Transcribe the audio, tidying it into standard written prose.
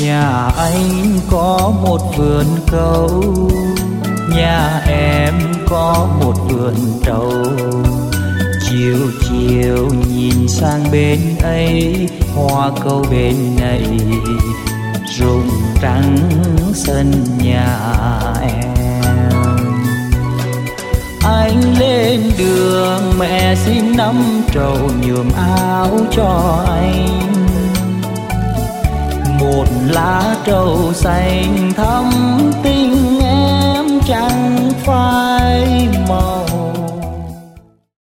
Nhà anh có một vườn cau, nhà em có một vườn trầu. Chiều chiều nhìn sang bên ấy, hoa cau bên này rụng trắng sân nhà em. Anh lên đường mẹ xin năm trầu nhuộm áo cho anh. Một lá trầu xanh thắm tình em chẳng phai màu.